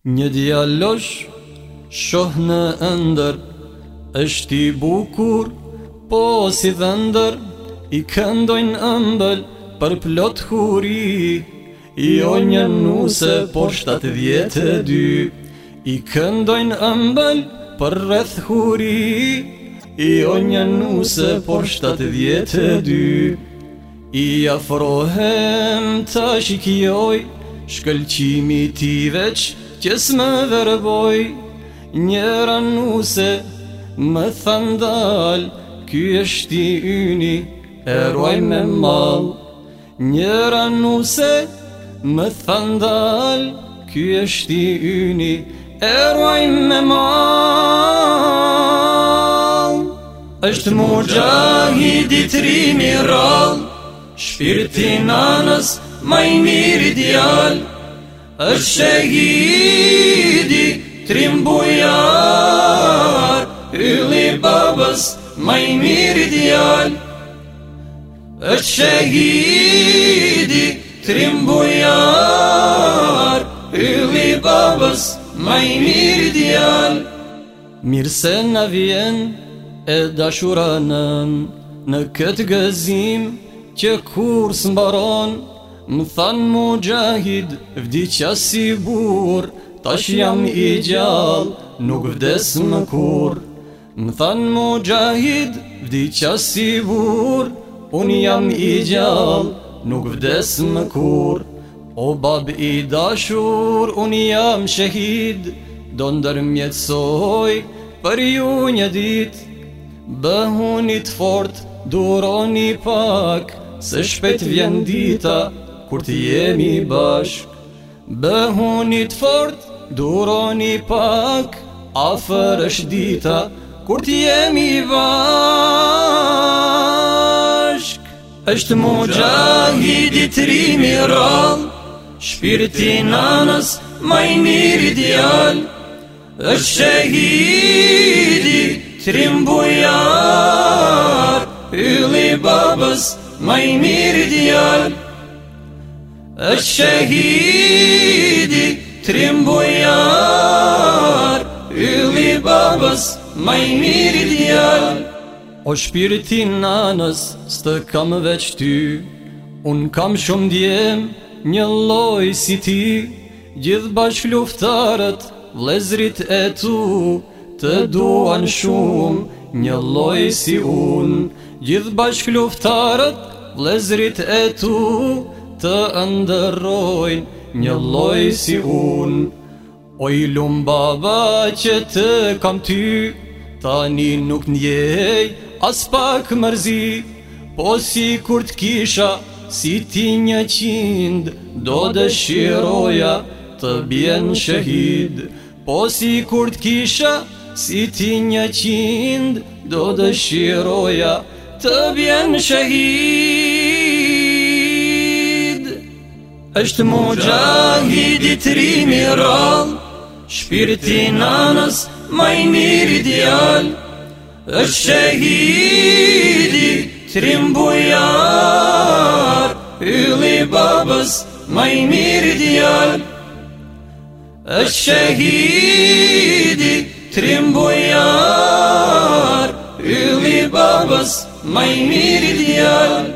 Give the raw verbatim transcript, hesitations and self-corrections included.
Një djalosh shoh në ëndër, është i bukur, po si dhëndër, i këndojnë ëmbël për plot huri, jo një nuse, por shtatë dhjetë e dy, i këndojnë ëmbël për rreth huri, jo një nuse, por shtatë dhjetë e dy. I afrohem ta shikjoj, shkëlqimi ti veç që s'më verboj. Njëra nuse më thandal, ky është i yni, e ruaj me mal. Njëra nuse më thandal, ky është i yni, e ruaj me mal. Është mujahidi trimi rall, shpirti nanës ma i miri djal. është shahidi trim bujar, ylli babës ma i miri djal. është shahidi trim bujar, ylli babës ma i miri djal. Mirë se na vjen e dashuranën në këtë gëzim që kur s'mbaron. Më thanë mujahid, vdiqa si bur, tash jam i gjall, nuk vdes më kur. Më thanë mujahid, vdiqa si bur, unë jam i gjall, nuk vdes më kur. O bab i dashur, unë jam shahid, do ndërmjetsoj për ju një dit. Bëhunit fort, duroni pak, se shpejt vjen dita kur të jemi bashk. Bëhunit fort, duroni pak, afër është dita kur të jemi bashk. është mujahidi trimi rall, shpirti nanës ma i miri djal. është shahidi trim bujar, ylli babës ma i miri djal. është shahidi trim bujar, ylli babës ma i miri djal. O shpirti nanës, s'të kam veç ty, unë kam shumë djem, një loj si ti. Gjithë bashk luftarët, vlezrit e tu, të duan shumë, një loj si unë. Gjithë bashk luftarët, vlezrit e tu, të ndërrojnë, një loj si unë. O i lum baba që të kam ty, tani nuk ndjej as pak mërzi. Po si kur t'kisha si ti një qind, do dëshiroja të bjen shahid. Po si kur t'kisha si ti një qind, do dëshiroja të bjen shahid. është mujahidi trimi rall, shpirti nanës ma i miri djal. është shahidi trim bujar, ylli babës ma i miri djal. është shahidi trim bujar, ylli babës ma i miri djal.